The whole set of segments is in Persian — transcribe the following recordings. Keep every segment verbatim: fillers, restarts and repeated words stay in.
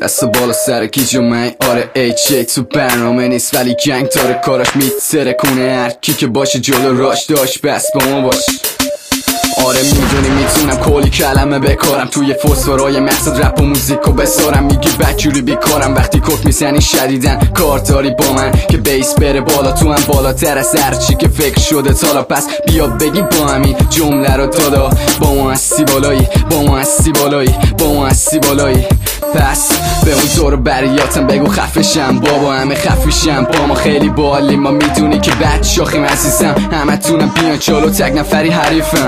دست بالا سر گیج و من آره ایچ ای تو برنامه نیست ولی گنگ داره کاراش میتره کنه هر کی که باشه جلو راش داشت بس با ما باش. آره میدونی میتونم کلی کلمه بکارم توی فسفرهای مقصد رپ و موزیکو بسارم. میگی بدجوری بیکارم وقتی کک میزنی شدیدن کار داری با من که بیس بره بالا تو هم بالاتر از هرچی که فکر شده تالا. پس بیا بگی با همین جمله رو دادا با ما هستی بالایی با ما هستی بالایی با ما هستی بالایی. پس به اون دور بریاتم بگو خفشم بابا همه خفیشم با ما خیلی بالی ما میدونی که بد شاخیم عزیزم همه تونم بیان چالو تک نفری حریفم.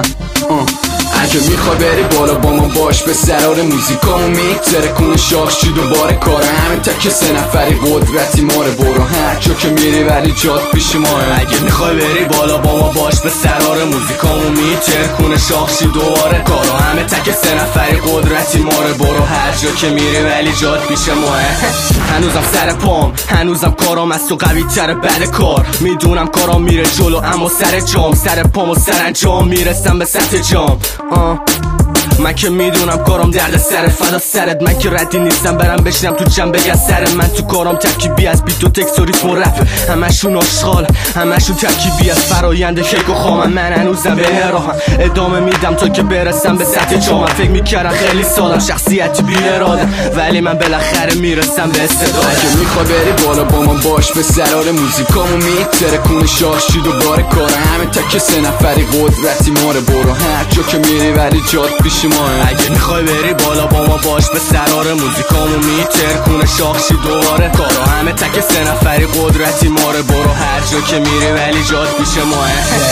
اگه میخوای بری بالا با ما باش به سرار موزیکامو میتره کنه شاخ چی دوباره کاره همه تک سه نفری قدرتی ماره برو هر جا که میری ولی جات پیش ماه. اگه میخوای بری بالا با ما باش به سرار موزیکامو میتره کنه شاخ چی دوباره کاره همه تک سه نفری قدرتی ماره برو هر جا که میری ولی جات پیش ماه. هنوزم سر پام هنوزم کارام از تو قوی تره بعد کار میدونم کارام میره جلو اما سر جام سر پام و سر انجام میرسم به سطح جام. آه من که میدونم کارم درد سر فدا سرت من که ردی نیستم برم بشنم تو جمع بگن سر من تو کارم ترکیبی از بیت و تکس و ریتم و رپ همشون آشغال همشون ترکیبی از فرایند کیک و خامم من هنوزم به راهم ادامه میدم تا که برسم به سطح جامم. فکر میکردم خیلی سالم شخصیتی بی ارادم ولی من بالاخره میرسم به استعدادم. اگه میخوای بری بالا با من باش به سرار موزیکامو میتره کنه شاخ چی دوباره کاره همه تک سه نفری قدرتی ماره برو هر جا که میری ولی جات پیش ماه. اگه میخوای بری بالا با ما باش به سرار موزیکامو میتر کنه شاخشی دوباره کارا همه تک سه نفری قدرتی ماره برو هر جا که میری ولی جات پیش ماه.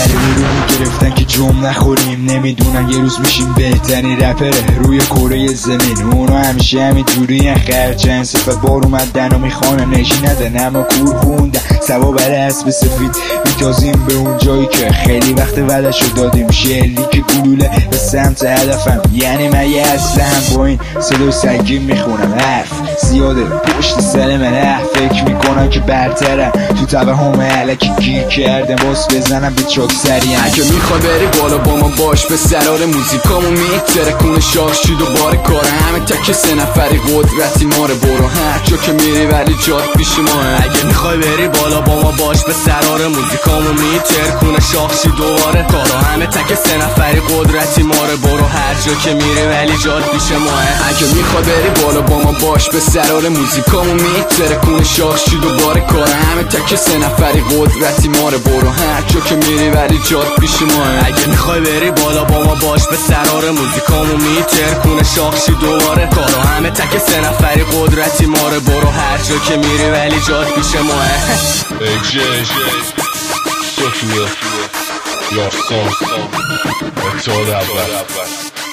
رو گرفتن که جمع نخوریم نمیدونن یه روز میشیم بهترین رپره روی کره زمین اونا همیشه همین جوری ان خرچن صفت بار اومدن و میخوانن نشی ندن اما کور خوندن سوا بر اسب سفید میتازیم به اون جایی که خیلی وقت وعدشو دادیم شعری که گلوله به سمت هدفم یعنی من یه اصلا هم با این صدا سنگین میخونم حرف زیاده پشت سر من فکر میکنم که برترم تو توهم علکی گیر کردم باز بزنم به چاک سریم. اگه میخوای بری بالا با ما باش به سرار موزیکامو میتره کنه شاخ چی دوباره کاره همه تک سه نفری قدرتی ماره برو هر جا که میری ولی جات پیش ماه. اگه میخوای بری بالا با ما باش به سرار موزیکامو میتر کنه شاخ چی دوباره کارا همه تک سه نفری قدرتی ماره برو هر جا که میری ولی جات پیش ماه. اگه میخوای بری بالا با ما باش به سرار موزیکامو میتره کنه شاخ چی دوباره کاره همه تک سه نفری قدرتی ماره برو هر جا که میری ولی جات پیش ماه. اگه میخوای بری بالا با ما باش به سرار موزیکامو میتر کنه شاخ چی دوباره کارا همه تک سه نفری قدرتی ماره برو هر جا که میری ولی جات پیش ماه. Your song, it's all that